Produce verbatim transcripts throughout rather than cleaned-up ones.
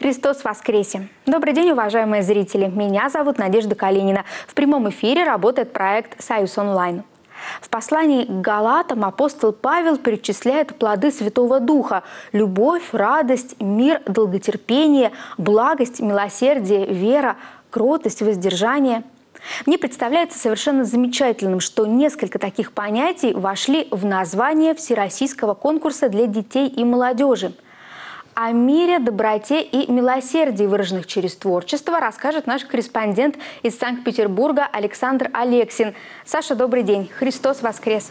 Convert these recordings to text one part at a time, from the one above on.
Христос воскресе! Добрый день, уважаемые зрители! Меня зовут Надежда Калинина. В прямом эфире работает проект «Союз онлайн». В послании к Галатам апостол Павел перечисляет плоды Святого Духа – любовь, радость, мир, долготерпение, благость, милосердие, вера, кротость, воздержание. Мне представляется совершенно замечательным, что несколько таких понятий вошли в название Всероссийского конкурса для детей и молодежи. О мире, доброте и милосердии, выраженных через творчество, расскажет наш корреспондент из Санкт-Петербурга Александр Алексин. Саша, добрый день. Христос воскрес!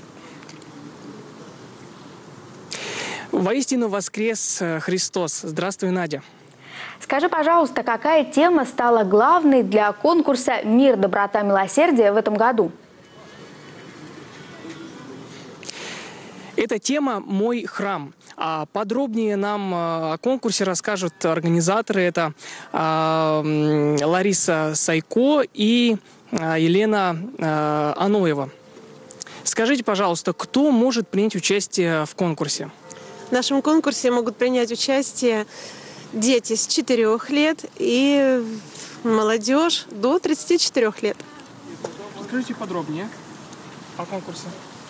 Воистину воскрес Христос. Здравствуй, Надя. Скажи, пожалуйста, какая тема стала главной для конкурса «Мир, доброта, милосердие» в этом году? Эта тема «Мой храм». А подробнее нам о конкурсе расскажут организаторы. Это Лариса Сайко и Елена Аноева. Скажите, пожалуйста, кто может принять участие в конкурсе? В нашем конкурсе могут принять участие дети с четырёх лет и молодежь до тридцати четырёх лет. Скажите подробнее о конкурсе.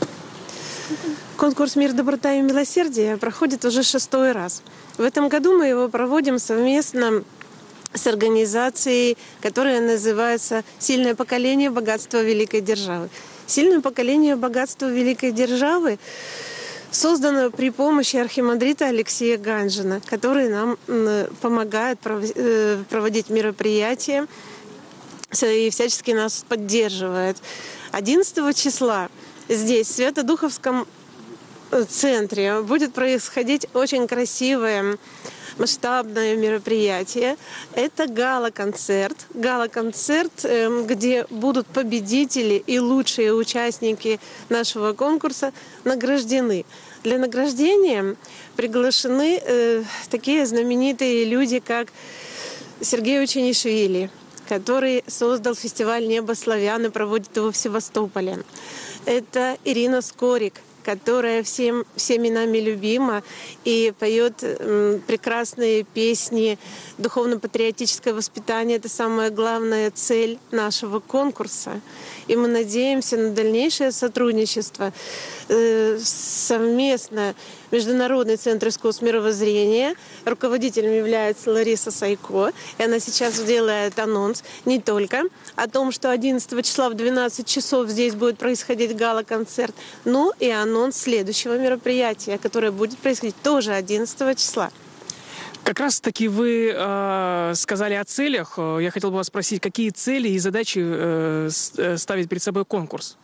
Конкурс «Мир, доброта и милосердие» проходит уже шестой раз. В этом году мы его проводим совместно с организацией, которая называется «Сильное поколение. Богатство великой державы». «Сильное поколение. Богатство великой державы» создано при помощи архимандрита Алексея Ганжина, который нам помогает проводить мероприятия и всячески нас поддерживает. одиннадцатого числа здесь, в Свято-Духовском центре, будет происходить очень красивое масштабное мероприятие. Это гала-концерт. Гала-концерт, где будут победители и лучшие участники нашего конкурса награждены. Для награждения приглашены э, такие знаменитые люди, как Сергей Ученишвили, который создал фестиваль «Небо славян» и проводит его в Севастополе. Это Ирина Скорик, которая всем, всеми нами любима и поет м, прекрасные песни. Духовно-патриотическое воспитание – это самая главная цель нашего конкурса. И мы надеемся на дальнейшее сотрудничество э, совместно. Международный центр искусств мировоззрения. Руководителем является Лариса Сайко. И она сейчас делает анонс не только о том, что одиннадцатого числа в двенадцать часов здесь будет происходить гала-концерт, но и анонс следующего мероприятия, которое будет происходить тоже одиннадцатого числа. Как раз таки вы э, сказали о целях. Я хотел бы вас спросить, какие цели и задачи э, ставит перед собой конкурс?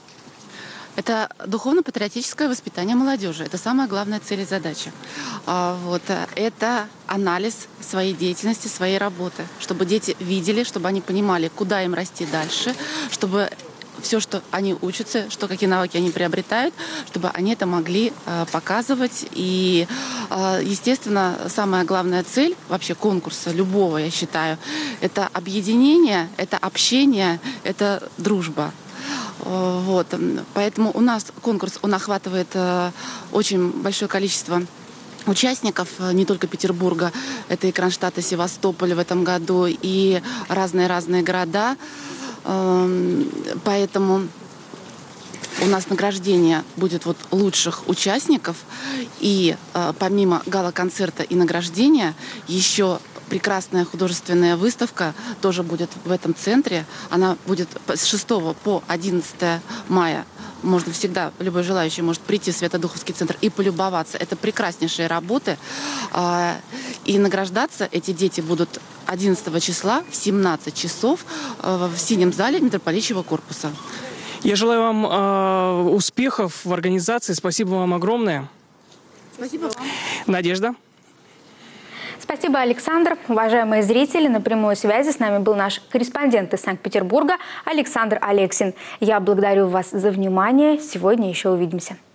Это духовно-патриотическое воспитание молодежи. Это самая главная цель и задача. А, вот, это анализ своей деятельности, своей работы. Чтобы дети видели, чтобы они понимали, куда им расти дальше, чтобы все, что они учатся, что какие навыки они приобретают, чтобы они это могли э, показывать. И, э, естественно, самая главная цель вообще конкурса, любого, я считаю, это объединение, это общение, это дружба. Вот. Поэтому у нас конкурс, он охватывает э, очень большое количество участников, не только Петербурга, это и Кронштадт, и Севастополь в этом году, и разные-разные города. Э, поэтому у нас награждение будет вот лучших участников. И э, помимо гала-концерта и награждения еще прекрасная художественная выставка тоже будет в этом центре. Она будет с шестого по одиннадцатое мая. Можно всегда, любой желающий может прийти в Свято-Духовский центр и полюбоваться. Это прекраснейшие работы. И награждаться эти дети будут одиннадцатого числа в семнадцать часов в синем зале митрополичьего корпуса. Я желаю вам э, успехов в организации. Спасибо вам огромное. Спасибо вам. Надежда. Спасибо, Александр. Уважаемые зрители, на прямой связи с нами был наш корреспондент из Санкт-Петербурга Александр Алексин. Я благодарю вас за внимание. Сегодня еще увидимся.